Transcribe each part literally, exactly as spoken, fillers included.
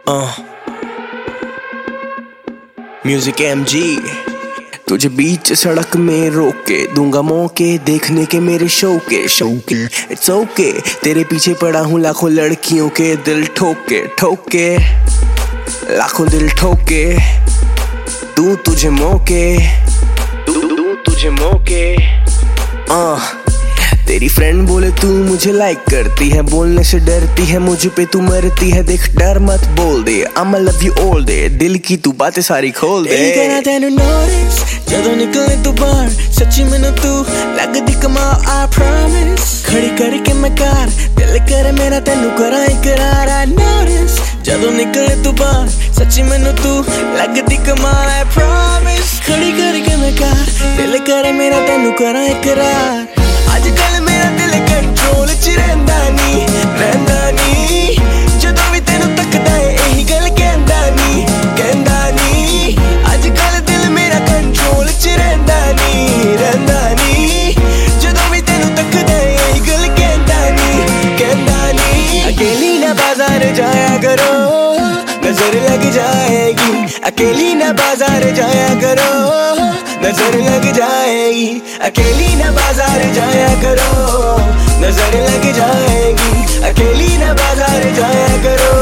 Music M जी। तुझे बीच सड़क में रोक के दूंगा मौके देखने के मेरे शो के शो के इट्स ओके। तेरे पीछे पड़ा हूँ लाखों लड़कियों के दिल ठोके ठोके, लाखों दिल ठोके। दूं तुझे मौके, दूं तुझे मौके। आ तेरी फ्रेंड बोले तू मुझे लाइक करती है, बोलने से डरती है, मुझ पे तू मरती है। देख डर मत बोल दे, I'ma love you all day। दिल की तू बातें सारी खोल दे। तेरा तेनू नोटिस जदों निकले तू बाहर, सच्ची मैनू तू लगदी कमाल I promise। खड़ी करके मैं कार, दिल करे मेरा तेनू करा इकरार I notice। जदों निकले तू बाहर, सच्ची मैनू तू लगदी कमाल I promise। खड़ी करके मैं कार, दिल करे मेरा तेनू करा इकरार। अजकल मेरा दिल कंट्रोल च रहिंदा नी, रहिंदा नी। जदों भी तेनू तकदा है यही गल कहंदा नी, कहंदा नी। अजकल दिल मेरा कंट्रोल च रहिंदा नी, रहिंदा नी। जदों भी तेनू तकदा है यही गल कहंदा नी, कहंदा नी। अकेली ना बाजार जाया करो, नजर लग जाएगी। अकेली ना बाजार जाया करो, नजर लग जाएगी। अकेली ना बाजार जाया करो, नजर लग जाएगी। अकेली ना बाजार जाया करो,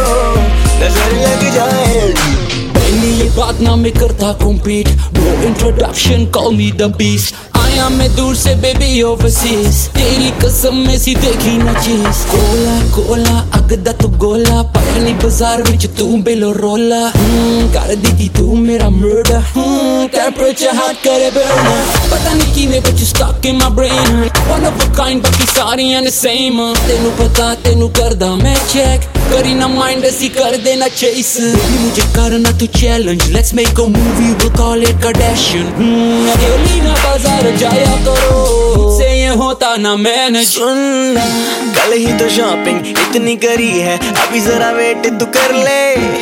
नजर लग जाएगी। पहली ये बात ना मैं करता compete, bro introduction call me the beast। आया मैं दूर से बेबी ओवरसीज, तेरी कसम में सी देखी ना चीज। कोला कोला अगदा तू गोला, पहली बाजार विच तू बेलो रोला। कर दी तू मेरा मर्डर, टेम्परेचर हार्ट करे बर्न। पता नहीं किने but you stuck in my brain। One of a kind बाकी सारी and the same। तेनू पता तेनू करदा मैं चेक, करी ना माइंड ऐसी कर देना चेस। मुझे करना तू challenge, let's make a movie we'll call it Kardashian। अकेली ना बाजार जाया करो, से ये होता ना मैनेज। सुनना कल ही तो शॉपिंग इतनी करी है, अभी जरा वेट तू कर ले।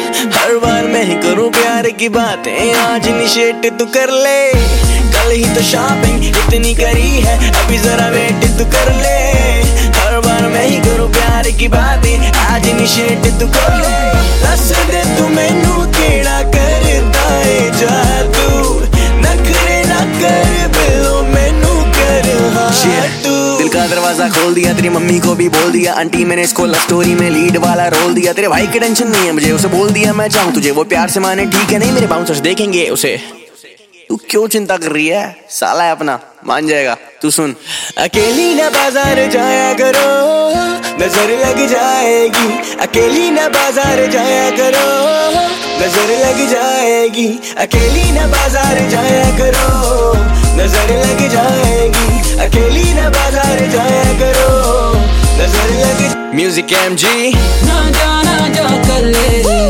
हर बार मैं ही करूँ प्यार की बातें, आज इनिशिएट तू कर ले। कल ही तो शॉपिंग इतनी करी है, अभी जरा वेट तू कर ले। हर बार मैं ही करूँ प्यार की बातें, आज इनिशिएट तू कर ले। दस दे तू मैनू केड़ा करदा है जादू, नखरे ना कर बिलो मैनू कर हाटू। दिल का दरवाजा खोल दिया, तेरी मम्मी को भी बोल दिया। आंटी मैंने इसको लव स्टोरी में लीड वाला रोल दिया। तेरे भाई की टेंशन नहीं है मुझे, उसे बोल दिया मैं चाहूँ तुझे वो प्यार से माने, ठीक है नहीं मेरे बाउंसर्स देखेंगे उसे। तू क्यों चिंता कर रही है, साला है अपना, मान जाएगा। तू सुन, अकेली ना बाजार जाया करो, नजर लग जाएगी। अकेली ना बाजार जाया करो, नजर लग जाएगी। अकेली ना बाजार जाया करो, नजर लग जाएगी। अकेली ना बाजार जाया करो, नजर लग। Music M G. ना जा ना जा कर ले